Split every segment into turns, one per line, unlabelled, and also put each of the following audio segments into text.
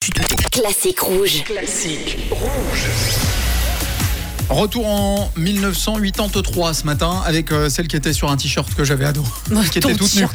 tu te tais.
Classique rouge.
Classique rouge.
Retour en 1983 ce matin avec celle qui était sur un t-shirt que j'avais ado, qui était toute nue.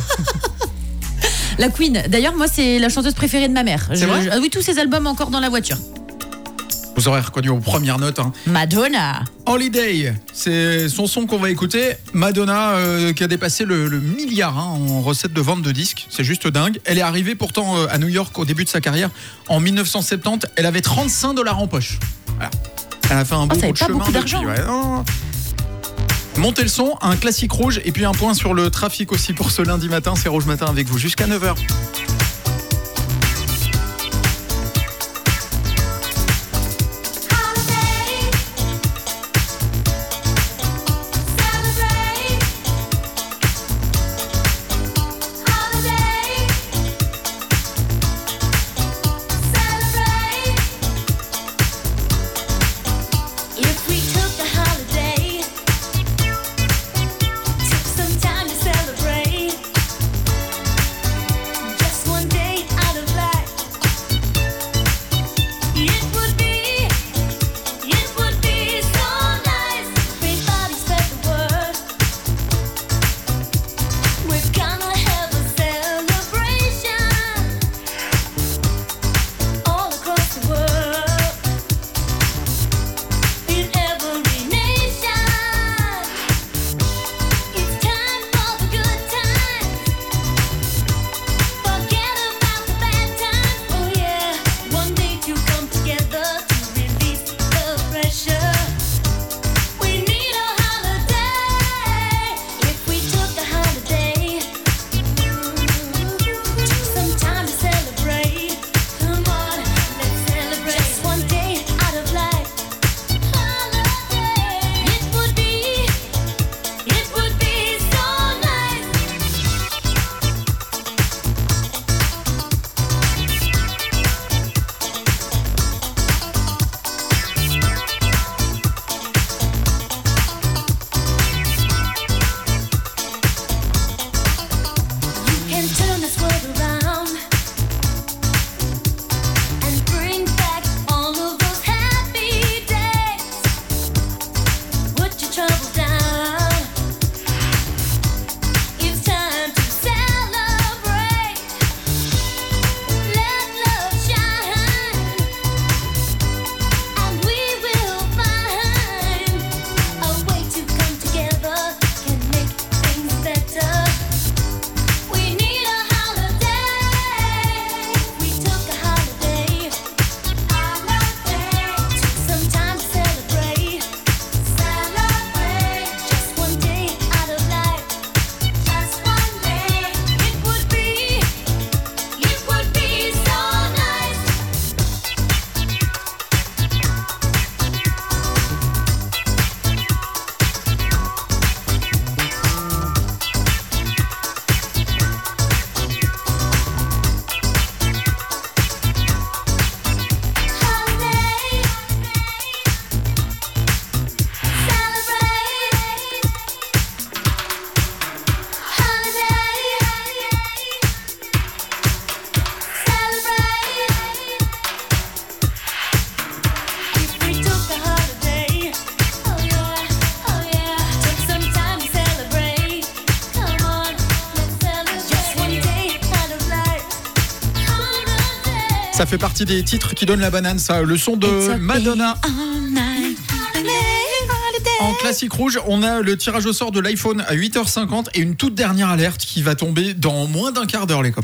La Queen. D'ailleurs, moi, c'est la chanteuse préférée de ma mère.
C'est vrai ?
Oui, tous ses albums encore dans la voiture.
Vous aurez reconnu aux premières notes.
Madonna.
Holiday, c'est son son qu'on va écouter. Madonna qui a dépassé le milliard en recettes de vente de disques. C'est juste dingue. Elle est arrivée pourtant à New York au début de sa carrière en 1970. Elle avait $35 en poche. Voilà. Elle a fait un bon bout de chemin.
Beaucoup d'argent.
Depuis, ouais. Montez le son, un classique rouge et puis un point sur le trafic aussi pour ce lundi matin. C'est Rouge Matin avec vous jusqu'à 9h. Ça fait partie des titres qui donnent la banane, ça. Le son de Madonna. En classique rouge, on a le tirage au sort de l'iPhone à 8h50 et une toute dernière alerte qui va tomber dans moins d'un quart d'heure, les copains.